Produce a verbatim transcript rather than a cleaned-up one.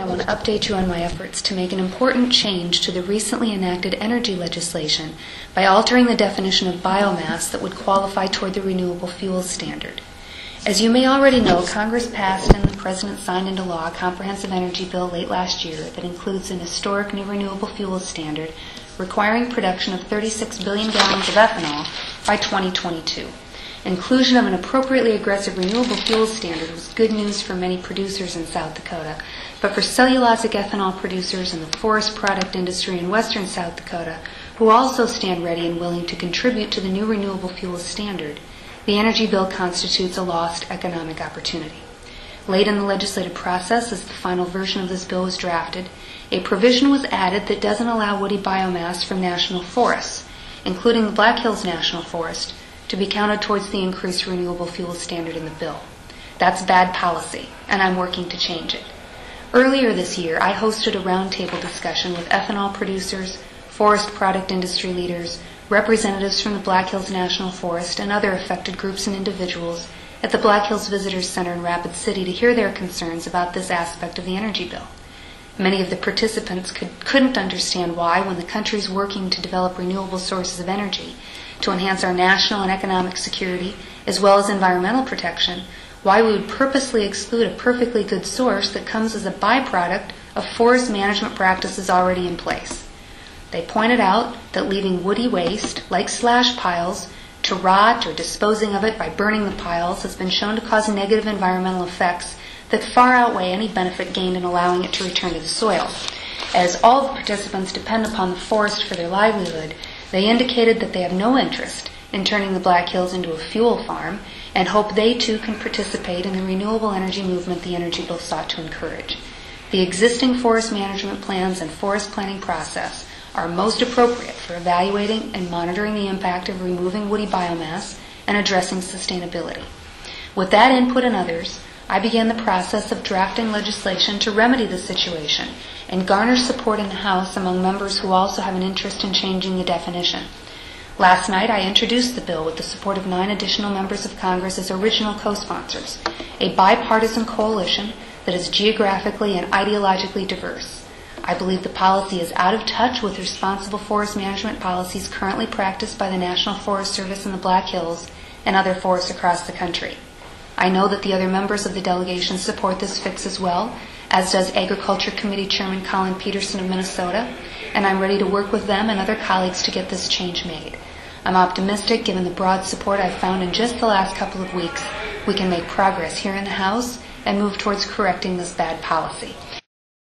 want to update you on my efforts to make an important change to the recently enacted energy legislation by altering the definition of biomass that would qualify toward the renewable fuels standard. As you may already know, Congress passed and the President signed into law a comprehensive energy bill late last year that includes an historic new renewable fuels standard requiring production of thirty-six billion gallons of ethanol by twenty twenty-two. Inclusion of an appropriately aggressive renewable fuels standard was good news for many producers in South Dakota, but for cellulosic ethanol producers and the forest product industry in western South Dakota, who also stand ready and willing to contribute to the new renewable fuels standard, the energy bill constitutes a lost economic opportunity. Late in the legislative process, as the final version of this bill was drafted, a provision was added that doesn't allow woody biomass from national forests, including the Black Hills National Forest, to be counted towards the increased renewable fuels standard in the bill. That's bad policy, and I'm working to change it. Earlier this year, I hosted a roundtable discussion with ethanol producers, forest product industry leaders, representatives from the Black Hills National Forest, and other affected groups and individuals at the Black Hills Visitors Center in Rapid City to hear their concerns about this aspect of the energy bill. Many of the participants could, couldn't understand why, when the country is working to develop renewable sources of energy to enhance our national and economic security, as well as environmental protection, why we would purposely exclude a perfectly good source that comes as a byproduct of forest management practices already in place. They pointed out that leaving woody waste, like slash piles, to rot or disposing of it by burning the piles has been shown to cause negative environmental effects that far outweigh any benefit gained in allowing it to return to the soil. As all the participants depend upon the forest for their livelihood, they indicated that they have no interest in turning the Black Hills into a fuel farm and hope they too can participate in the renewable energy movement the energy bill sought to encourage. The existing forest management plans and forest planning process are most appropriate for evaluating and monitoring the impact of removing woody biomass and addressing sustainability. With that input and others, I began the process of drafting legislation to remedy the situation and garner support in the House among members who also have an interest in changing the definition. Last night, I introduced the bill with the support of nine additional members of Congress as original co-sponsors, a bipartisan coalition that is geographically and ideologically diverse. I believe the policy is out of touch with responsible forest management policies currently practiced by the National Forest Service in the Black Hills and other forests across the country. I know that the other members of the delegation support this fix as well, as does Agriculture Committee Chairman Colin Peterson of Minnesota, and I'm ready to work with them and other colleagues to get this change made. I'm optimistic, given the broad support I've found in just the last couple of weeks, we can make progress here in the House and move towards correcting this bad policy.